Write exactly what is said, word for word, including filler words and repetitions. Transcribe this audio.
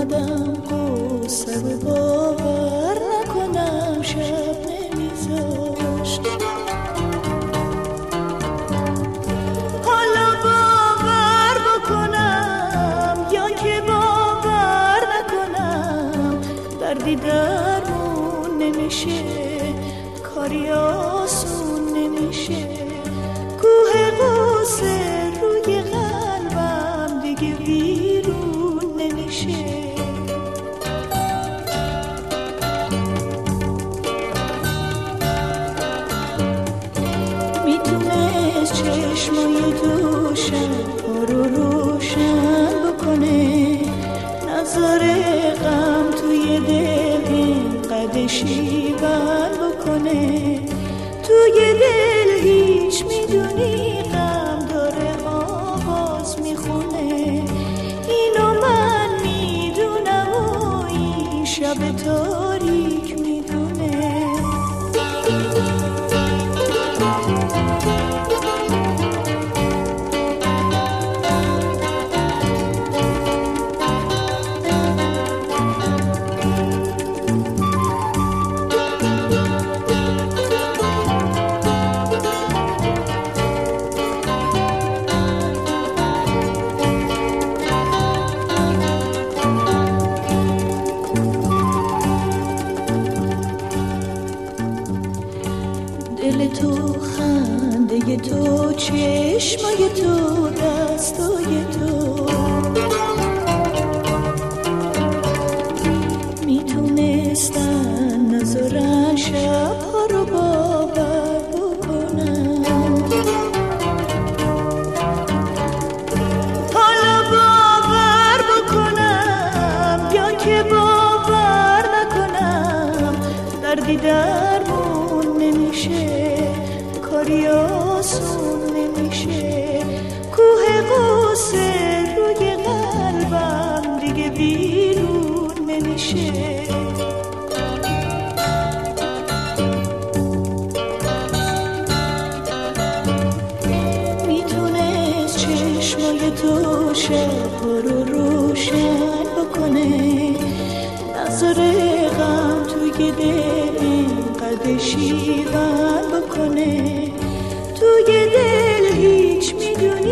اومدم قصه رو باور نکنم شب نمیذاشت. حالا باور بکنم یا که باور نکنم، دردی درمون نمیشه، کاری آسون نمیشه. کوه قصه روی قلبم دیگه بیرون نمیشه. میتونست چشمای دوشم رو روشن بکنه، نذاره غم توی دل اینقدر شیون بکنه. توی دل هیچ میدونی غم داره آواز میخونه، اینو من میدونم و این شب تاریک میدونه. دل تو، خنده تو، چشمای تو، دستای تو میتونستن نذارن شبها رو باور بکنن. حالا باور بکنم یا که باور نکنم، دردی درمون نمیشه، کاری آسون نمیشه. کوه قصه روی قلبم دیگه بیرون نمیشه. میتونست چشمای تو شبها رو روشن بکنه، نذاره غم توی دل اینقدر شیون بکنه. توی دل هیچ میدونی